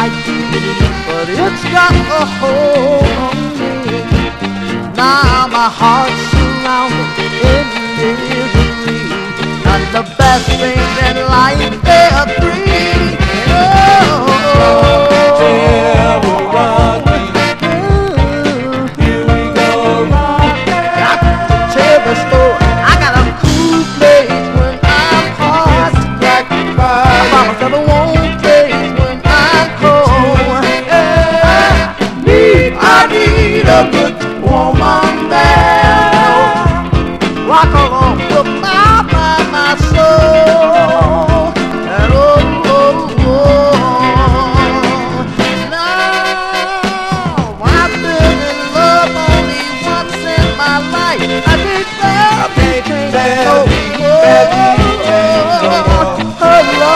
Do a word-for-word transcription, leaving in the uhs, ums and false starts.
like me, but it's got a hold on me. Now my heart's surrounded in misery, and the best thing in life